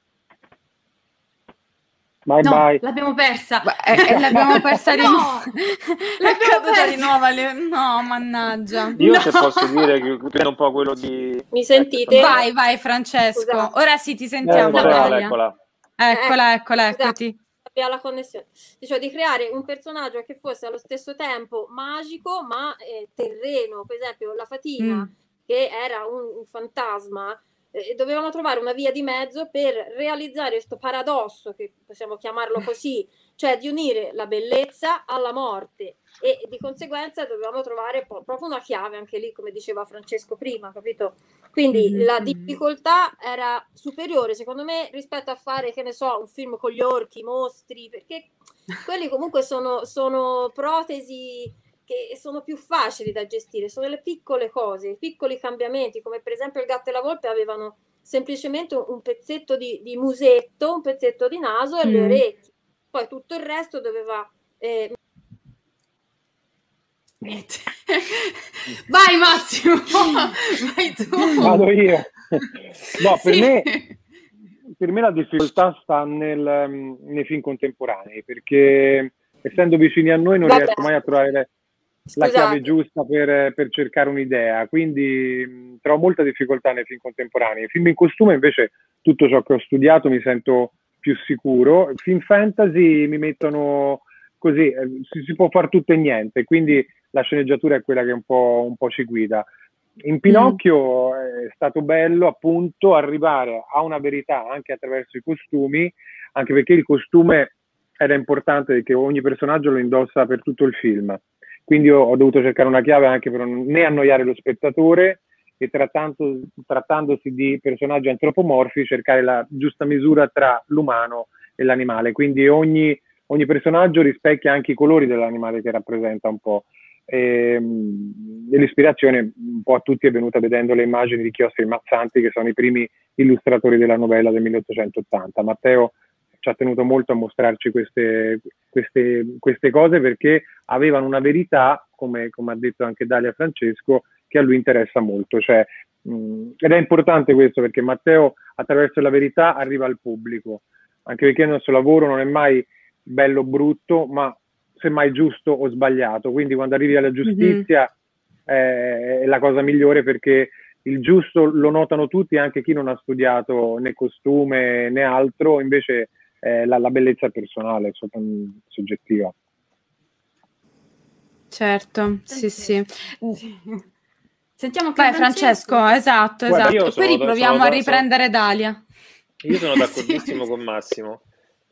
Bye. L'abbiamo persa. L'abbiamo persa di nuovo. L'abbiamo persa di nuovo. No, mannaggia. Io se posso dire che prendo un po' quello di... Mi sentite? Vai Francesco. Scusate. Ora sì, ti sentiamo. Eccola, eccoti. La connessione. Dicevo di creare un personaggio che fosse allo stesso tempo magico ma terreno, per esempio la fatina che era un fantasma, dovevamo trovare una via di mezzo per realizzare questo paradosso, che possiamo chiamarlo così, cioè di unire la bellezza alla morte, e di conseguenza dovevamo trovare proprio una chiave anche lì, come diceva Francesco prima, capito? Quindi la difficoltà era superiore secondo me rispetto a fare, che ne so, un film con gli orchi, i mostri, perché quelli comunque sono protesi che sono più facili da gestire, sono le piccole cose, i piccoli cambiamenti, come per esempio il gatto e la volpe avevano semplicemente un pezzetto di musetto, un pezzetto di naso e le orecchie, poi tutto il resto doveva... Vai Massimo, vai tu. Vado io. No, per me la difficoltà sta nei film contemporanei, perché essendo vicini a noi non riesco mai a trovare la chiave giusta per cercare un'idea, quindi trovo molta difficoltà nei film contemporanei. I film in costume invece, tutto ciò che ho studiato, mi sento più sicuro. I film fantasy mi mettono così, si può fare tutto e niente, quindi la sceneggiatura è quella che un po' ci guida. In Pinocchio è stato bello appunto arrivare a una verità anche attraverso i costumi, anche perché il costume era importante perché ogni personaggio lo indossa per tutto il film. Quindi ho dovuto cercare una chiave anche per non né annoiare lo spettatore, e trattandosi di personaggi antropomorfi cercare la giusta misura tra l'umano e l'animale. Quindi ogni personaggio rispecchia anche i colori dell'animale che rappresenta un po'. E l'ispirazione un po' a tutti è venuta vedendo le immagini di Chiostri e Mazzanti, che sono i primi illustratori della novella del 1880. Matteo ci ha tenuto molto a mostrarci queste cose, perché avevano una verità, come ha detto anche Dalia Francesco, che a lui interessa molto, ed è importante questo, perché Matteo attraverso la verità arriva al pubblico, anche perché il nostro lavoro non è mai bello o brutto, ma semmai giusto o sbagliato. Quindi quando arrivi alla giustizia è la cosa migliore, perché il giusto lo notano tutti, anche chi non ha studiato né costume né altro, invece la bellezza è personale, è soggettiva. Certo, sì. Sentiamo che Vai Francesco, esatto. Guarda, E poi riproviamo a riprendere Dalia. Io sono d'accordissimo con Massimo.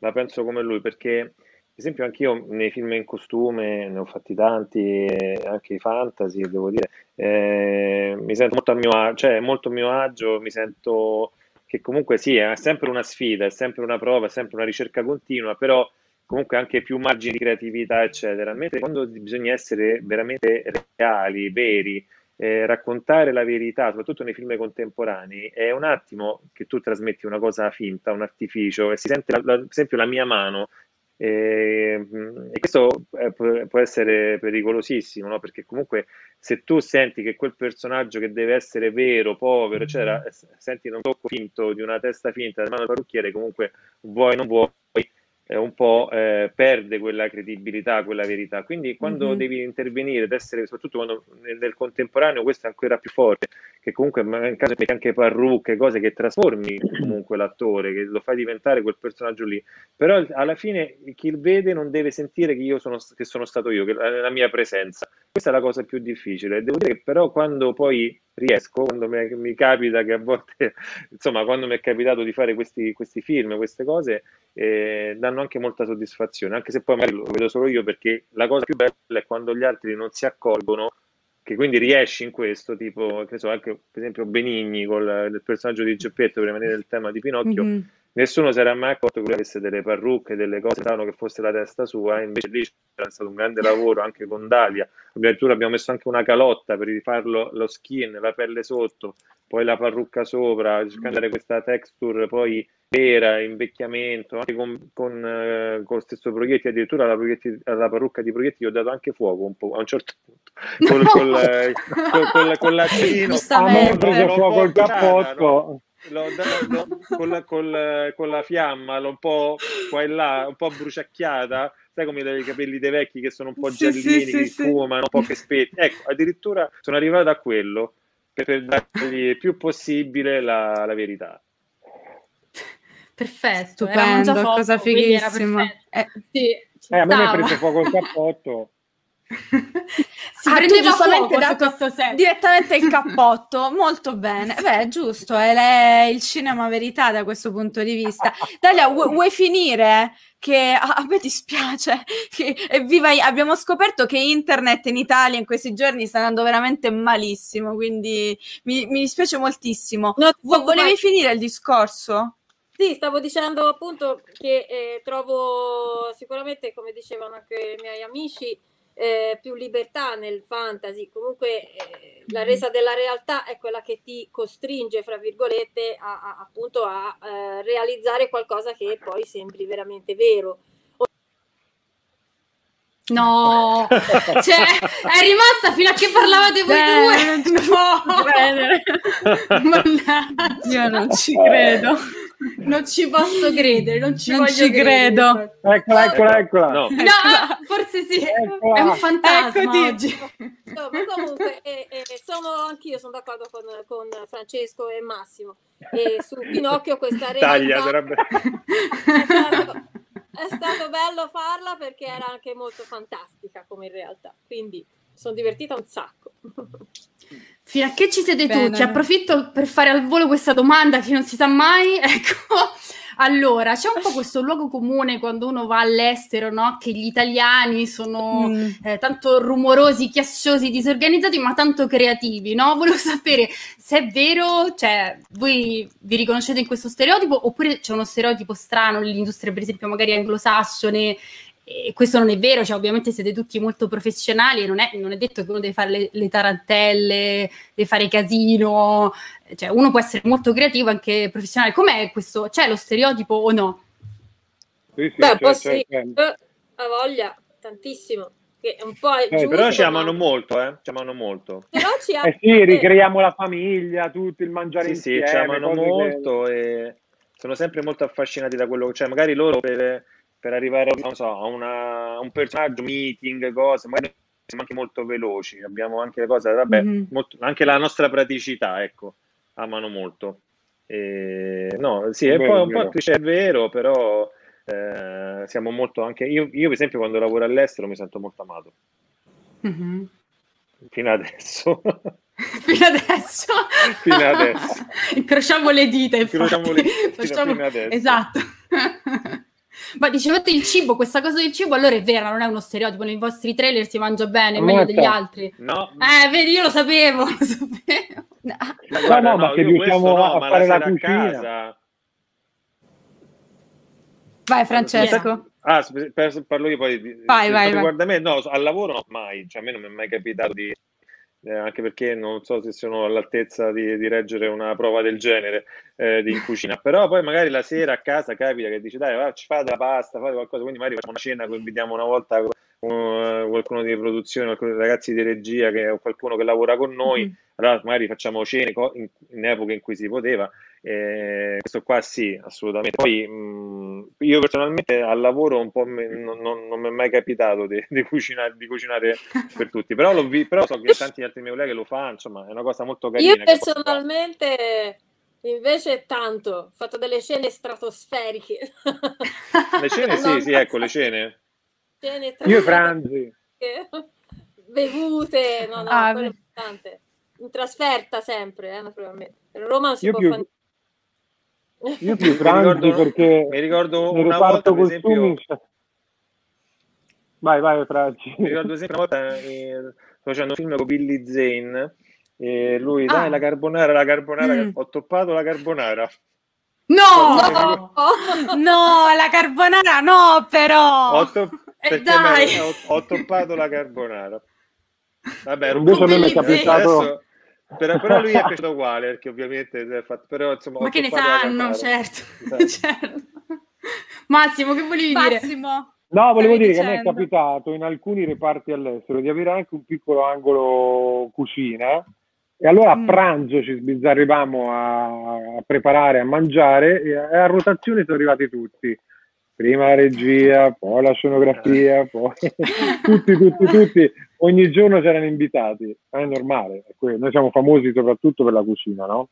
la penso come lui, perché per esempio anch'io nei film in costume ne ho fatti tanti, anche i fantasy, devo dire, mi sento molto a mio agio, cioè molto a mio agio, mi sento che comunque sì, è sempre una sfida, è sempre una prova, è sempre una ricerca continua, però comunque anche più margini di creatività, eccetera. Mentre quando bisogna essere veramente reali, veri, raccontare la verità, soprattutto nei film contemporanei, è un attimo che tu trasmetti una cosa finta, un artificio, e si sente, per esempio, la mia mano. E questo può essere pericolosissimo, no? Perché comunque se tu senti che quel personaggio che deve essere vero, povero, eccetera, senti un tocco finto di una testa finta della mano del parrucchiere, comunque vuoi non vuoi, un po' perde quella credibilità, quella verità. Quindi quando devi intervenire ed essere, soprattutto quando nel contemporaneo, questo è ancora più forte, che comunque in caso metti anche parrucche, cose che trasformi comunque l'attore, che lo fai diventare quel personaggio lì. Però alla fine chi il vede non deve sentire che sono stato io, che la mia presenza. Questa è la cosa più difficile. Devo dire che però quando poi riesco, quando mi capita che a volte, insomma, quando mi è capitato di fare questi film, queste cose, danno anche molta soddisfazione, anche se poi magari lo vedo solo io, perché la cosa più bella è quando gli altri non si accorgono, che quindi riesci in questo, tipo, che ne so, anche per esempio Benigni con il personaggio di Geppetto, per rimanere nel tema di Pinocchio, nessuno si era mai accorto che lui avesse delle parrucche, delle cose, che fosse la testa sua, e invece lì c'era stato un grande lavoro anche con Dalia, addirittura abbiamo messo anche una calotta per rifarlo, lo skin, la pelle sotto, poi la parrucca sopra, cercando di dare questa texture poi vera, invecchiamento, anche con lo stesso Proietti, addirittura alla parrucca di Proietti gli ho dato anche fuoco un po', a un certo punto, con l'acciolino, ho preso fuoco il cappotto. Con la fiamma, un po' qua e là, un po' bruciacchiata, sai come i capelli dei vecchi che sono un po' giallini, che fumano, un po' che spetti. Ecco, addirittura sono arrivato a quello per dargli il più possibile la verità. Perfetto, stupendo, cosa fighissima. A me mi ha preso fuoco il cappotto. Si prendeva fuoco su questo set. Direttamente il cappotto, molto bene. Beh, giusto, è il cinema verità da questo punto di vista. Dalia, vuoi finire? Che a me dispiace che abbiamo scoperto che internet in Italia in questi giorni sta andando veramente malissimo, quindi mi dispiace moltissimo. Volevi finire il discorso? Sì, stavo dicendo appunto che trovo sicuramente, come dicevano anche i miei amici, più libertà nel fantasy. Comunque la resa della realtà è quella che ti costringe, fra virgolette, appunto a realizzare qualcosa che poi sembri veramente vero. No, cioè è rimasta fino a che parlavate voi due. No, io non ci credo. Non ci posso credere, non ci credo. Eccola. No, forse sì, eccola. È un fantasma oggi. No, ma comunque anch'io sono d'accordo con Francesco e Massimo. E su Pinocchio questa realtà è stato bello farla, perché era anche molto fantastica come realtà, quindi sono divertita un sacco. Fino a che ci siete tutti, approfitto per fare al volo questa domanda che non si sa mai. Ecco, allora, c'è un po' questo luogo comune quando uno va all'estero, no? Che gli italiani sono tanto rumorosi, chiassosi, disorganizzati, ma tanto creativi, no? Volevo sapere se è vero, cioè, voi vi riconoscete in questo stereotipo, oppure c'è uno stereotipo strano nell'industria, per esempio, magari anglosassone, e questo non è vero, cioè ovviamente siete tutti molto professionali e non è detto che uno deve fare le tarantelle, deve fare casino, cioè uno può essere molto creativo anche professionale. Com'è questo? C'è lo stereotipo o no? Sì, beh, un po' sì, ha voglia, tantissimo. Che un po' è giusto, però ci amano molto, ci amano molto. Però ricreiamo la famiglia, tutto il mangiare insieme. Sì, ci amano molto e sono sempre molto affascinati da quello che c'è. Magari loro per arrivare a un personaggio, meeting, cose, magari siamo anche molto veloci, abbiamo anche le cose, anche la nostra praticità, ecco, amano molto. No, sì, è un po' cliché, è vero, però siamo molto anche... Io per esempio quando lavoro all'estero mi sento molto amato. Fino adesso. Fino adesso. Incrociamo le dita, fino adesso. Esatto. Ma dicevate il cibo, questa cosa del cibo allora è vera, non è uno stereotipo, nei vostri trailer si mangia bene, meglio degli altri. No. Vedi, io lo sapevo. No, ma se riusciamo a fare la cucina. Casa... Vai Francesco. Parlo io poi. Vai. Riguarda me, no, al lavoro no, mai, cioè a me non mi è mai capitato di... anche perché non so se sono all'altezza di reggere una prova del genere in cucina, però poi magari la sera a casa capita che dici dai, ci fate la pasta, fate qualcosa, quindi magari facciamo una cena, invitiamo una volta qualcuno di produzione, alcuni ragazzi di regia o qualcuno che lavora con noi, allora magari facciamo cene in epoche in cui si poteva, questo qua sì, assolutamente. Poi io personalmente al lavoro un po' non mi è mai capitato di cucinare per tutti, però so che tanti altri miei colleghi lo fanno, insomma è una cosa molto carina. Io personalmente invece tanto, ho fatto delle cene stratosferiche. Le cene sì, ecco, le cene. Io i pranzi. Bevute, no, quello è importante. In trasferta sempre, naturalmente. Roma non si può fare. Io più pranzi perché mi ricordo una volta, per esempio... Vai, Franci. Mi ricordo sempre una volta facendo un film con Billy Zane e lui, dai, la carbonara, ho toppato la carbonara. No, la carbonara no, però. Ho toppato la carbonara. Vabbè, invece a me mi è capitato... Però lui è piaciuto uguale, perché ovviamente però, insomma, ma che ne sanno, certo. Massimo, che volevi dire? No, volevo dire che a me è capitato in alcuni reparti all'estero di avere anche un piccolo angolo cucina, e allora a pranzo ci sbizzarrivamo a preparare, a mangiare, e a rotazione sono arrivati tutti. Prima la regia, poi la scenografia, poi tutti, ogni giorno c'erano invitati, è normale, noi siamo famosi soprattutto per la cucina, no?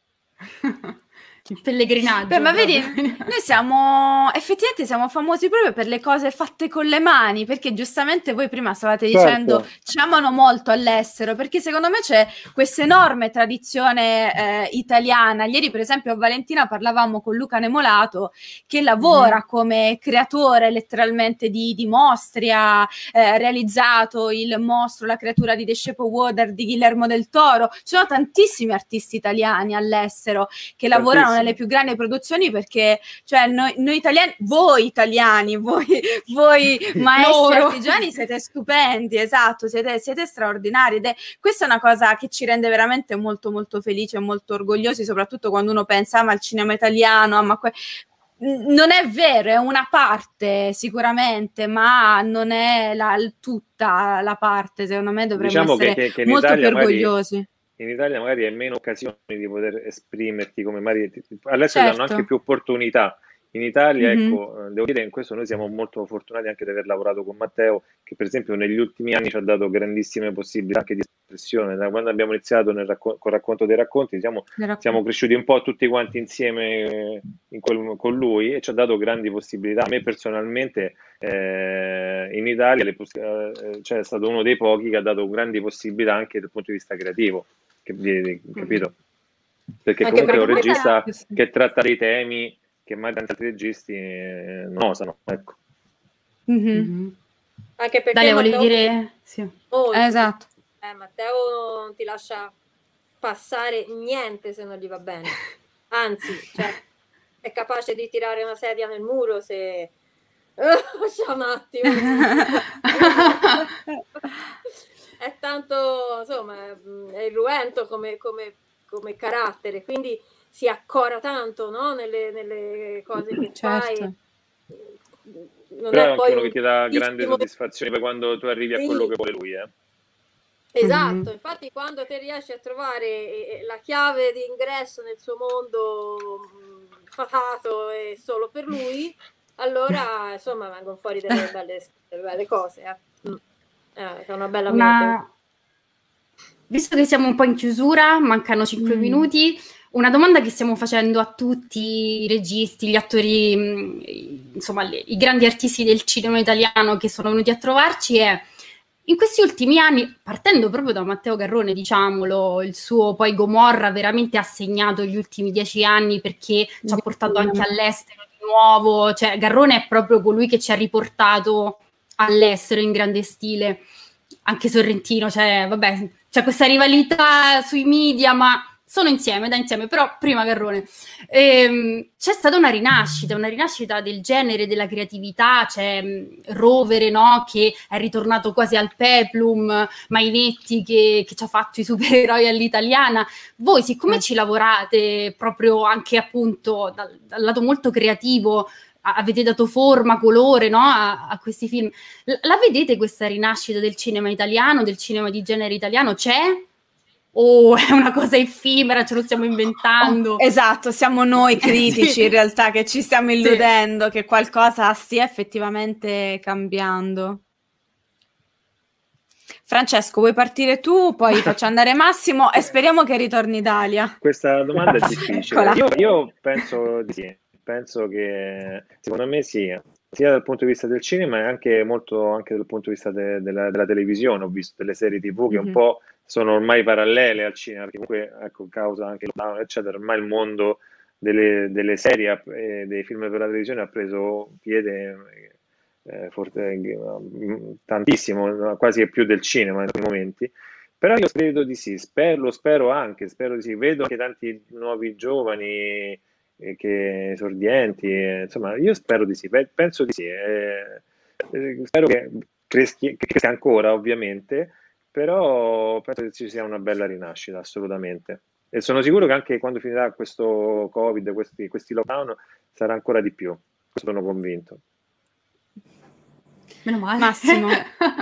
Il pellegrinaggio. Ma vedi, noi effettivamente siamo famosi proprio per le cose fatte con le mani, perché giustamente voi prima stavate dicendo ci amano molto all'estero, perché secondo me c'è questa enorme tradizione italiana. Ieri per esempio a Valentina parlavamo con Luca Nemolato, che lavora come creatore letteralmente di mostri, ha realizzato il mostro La creatura di The Shape of Water di Guillermo del Toro. Ci sono tantissimi artisti italiani all'estero che lavorano nelle più grandi produzioni, perché cioè noi italiani, voi maestri artigiani siete stupendi, esatto, siete straordinari, ed questa è una cosa che ci rende veramente molto molto felici e molto orgogliosi, soprattutto quando uno pensa al cinema italiano, non è vero, è una parte sicuramente, ma non è tutta la parte. Secondo me dovremmo essere che molto più orgogliosi. In Italia magari hai meno occasioni di poter esprimerti, come magari all'estero danno anche più opportunità. In Italia, ecco, devo dire, in questo noi siamo molto fortunati anche di aver lavorato con Matteo, che per esempio negli ultimi anni ci ha dato grandissime possibilità anche di espressione. Da quando abbiamo iniziato col racconto dei racconti, siamo cresciuti un po' tutti quanti insieme con lui, e ci ha dato grandi possibilità. A me personalmente in Italia è stato uno dei pochi che ha dato grandi possibilità anche dal punto di vista creativo, capito? Perché comunque è un regista che tratta dei temi che mai tanti altri registi non osano, ecco. Anche perché Dalia, volevi dire... Sì. Esatto. Matteo non ti lascia passare niente se non gli va bene. Anzi, è capace di tirare una sedia nel muro se... c'è un attimo. È tanto, insomma, è irruento come carattere, quindi si accora tanto, no? Nelle cose che fai. Non però è anche uno che ti dà grande soddisfazione per quando tu arrivi a quello che vuole lui, Esatto, infatti quando te riesci a trovare la chiave di ingresso nel suo mondo fatato e solo per lui, allora insomma vengono fuori delle belle cose. È una bella mente. Visto che siamo un po' in chiusura, mancano 5 minuti, una domanda che stiamo facendo a tutti i registi, gli attori, insomma i grandi artisti del cinema italiano che sono venuti a trovarci è: in questi ultimi anni, partendo proprio da Matteo Garrone, diciamolo, il suo poi Gomorra veramente ha segnato gli ultimi 10 anni, perché ci ha portato anche all'estero di nuovo, cioè Garrone è proprio colui che ci ha riportato all'estero in grande stile, anche Sorrentino, cioè vabbè, c'è questa rivalità sui media, ma sono insieme, però prima Garrone. C'è stata una rinascita del genere, della creatività, c'è Rovere, no? Che è ritornato quasi al peplum, Mainetti che ci ha fatto i supereroi all'italiana. Voi, siccome ci lavorate proprio anche appunto dal lato molto creativo, avete dato forma, colore, no? a questi film, la vedete questa rinascita del cinema italiano, del cinema di genere italiano? C'è? O è una cosa effimera, ce lo stiamo inventando? Esatto, siamo noi critici sì. In realtà che ci stiamo illudendo che qualcosa stia effettivamente cambiando. Francesco, vuoi partire tu? Poi faccio andare Massimo e speriamo che ritorni Dalia. Questa domanda è difficile. Io penso di sì. Penso che, secondo me sì, sia dal punto di vista del cinema e anche molto anche dal punto di vista della televisione. Ho visto delle serie TV che un po' sono ormai parallele al cinema, perché comunque, ecco, causa anche il lockdown, eccetera, ormai il mondo delle serie e dei film per la televisione ha preso piede tantissimo, quasi più del cinema in alcuni momenti. Però io credo di sì, spero di sì. Vedo anche tanti nuovi giovani che esordienti, insomma, io spero di sì, penso di sì, spero che cresca ancora, ovviamente, però penso che ci sia una bella rinascita, assolutamente. E sono sicuro che anche quando finirà questo Covid, questi lockdown, sarà ancora di più. Questo sono convinto. Meno male. Massimo.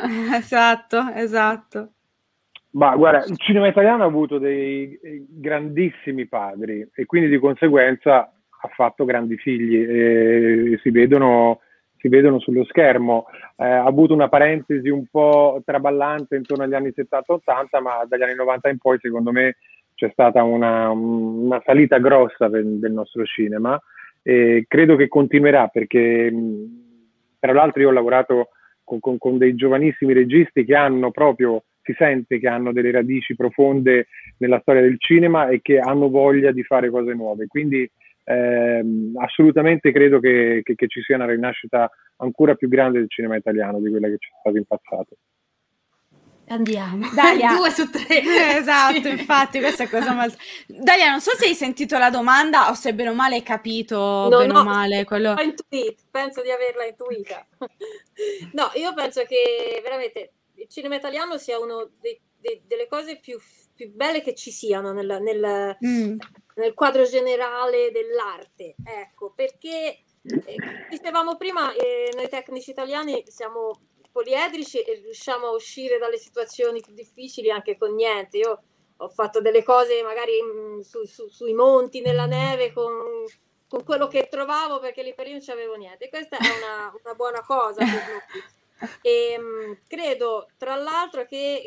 Esatto. Ma guarda, il cinema italiano ha avuto dei grandissimi padri e quindi di conseguenza ha fatto grandi figli e si vedono sullo schermo. Ha avuto una parentesi un po' traballante intorno agli anni 70-80, ma dagli anni 90 in poi secondo me c'è stata una salita grossa del nostro cinema e credo che continuerà perché tra l'altro io ho lavorato con dei giovanissimi registi che hanno proprio, si sente che hanno delle radici profonde nella storia del cinema e che hanno voglia di fare cose nuove, quindi assolutamente credo che ci sia una rinascita ancora più grande del cinema italiano di quella che c'è stata in passato. Andiamo, Dalia. 2 su 3. Esatto, sì. Infatti questa è cosa mal... Dalia, non so se hai sentito la domanda o se bene o male hai capito male quello. Penso di averla intuita. No, io penso che veramente il cinema italiano sia uno delle cose più belle che ci siano nel quadro generale dell'arte, ecco, perché dicevamo prima, noi tecnici italiani siamo poliedrici e riusciamo a uscire dalle situazioni più difficili anche con niente. Io ho fatto delle cose magari sui monti, nella neve, con quello che trovavo, perché lì per io non c'avevo niente. E questa è una buona cosa per noi. E credo, tra l'altro, che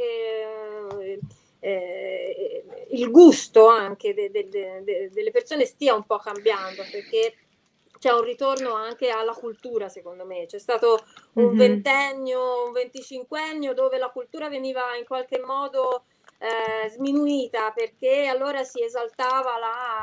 il gusto anche delle persone stia un po' cambiando, perché c'è un ritorno anche alla cultura, secondo me. C'è stato un ventennio, un 25ennio dove la cultura veniva in qualche modo sminuita, perché allora si esaltava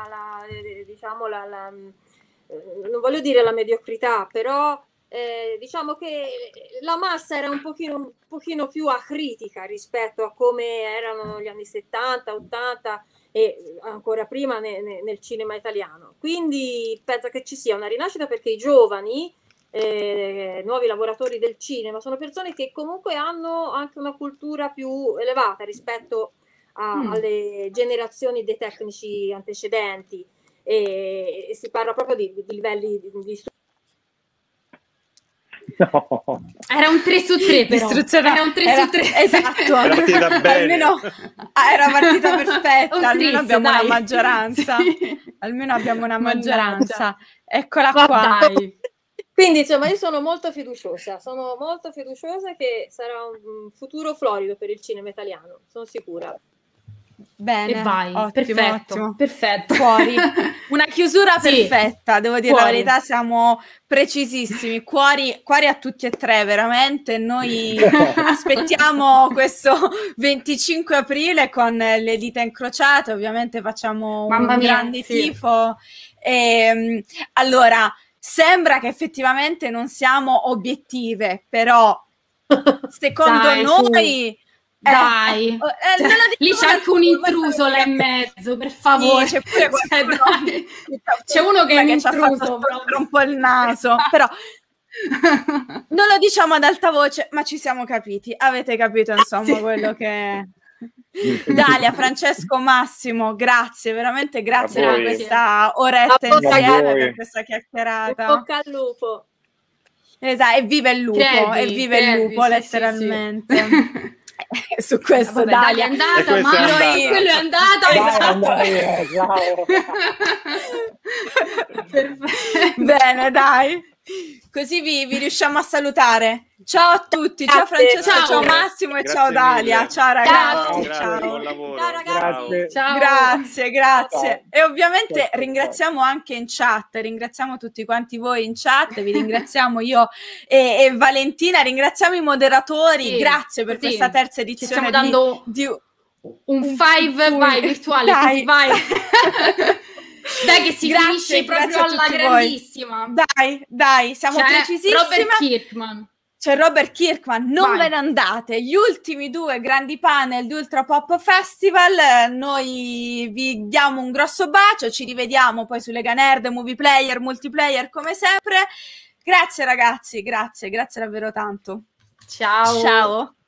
non voglio dire la mediocrità, però diciamo che la massa era un pochino più acritica rispetto a come erano gli anni 70, 80 e ancora prima nel cinema italiano. Quindi penso che ci sia una rinascita, perché i giovani nuovi lavoratori del cinema sono persone che comunque hanno anche una cultura più elevata rispetto alle generazioni dei tecnici antecedenti, e si parla proprio di livelli di No. Era un 3 su 3 però. Era un 3 su 3. Esatto. Almeno era partita perfetta. Almeno abbiamo una maggioranza. Sì. Almeno abbiamo una maggioranza. Eccola qua. Quindi insomma io sono molto fiduciosa che sarà un futuro florido per il cinema italiano, sono sicura. Bene, e vai, ottimo, perfetto. Fuori. Una chiusura perfetta, devo dire la verità, siamo precisissimi, cuori a tutti e tre, veramente. Noi aspettiamo questo 25 aprile con le dita incrociate, ovviamente facciamo un grande tifo. Allora, sembra che effettivamente non siamo obiettive, però secondo Dai, noi... Dai, lì c'è anche un intruso là in mezzo, per favore. Sì, c'è uno che è un intruso, un po' il naso, però non lo diciamo ad alta voce, ma ci siamo capiti. Avete capito, insomma, quello che... Dalia, Francesco, Massimo, grazie, veramente grazie per questa oretta insieme, per questa chiacchierata. Bocca al lupo. Esatto, e viva il lupo, il lupo, letteralmente. Sì. Su questo, Dalia è andata, ma quello è andato. Bene, dai. Così vi riusciamo a salutare. Ciao a tutti, ciao Francesco, ciao Massimo e ciao Dalia. Ciao ragazzi, ciao. Buon lavoro. Ciao ragazzi. Ciao. Grazie. E ovviamente ringraziamo anche in chat, ringraziamo tutti quanti voi in chat, vi ringraziamo io e Valentina, ringraziamo i moderatori, grazie per questa terza edizione. Ci stiamo dando un five, vai virtuale, dai. Vai. Dai che si finisce proprio alla grandissima. Dai, siamo precisissimi. C'è Robert Kirkman, non ve ne andate. Gli ultimi 2 grandi panel di Ultra Pop Festival, noi vi diamo un grosso bacio, ci rivediamo poi su Lega Nerd, Movie Player, Multiplayer come sempre. Grazie ragazzi, grazie davvero tanto. Ciao.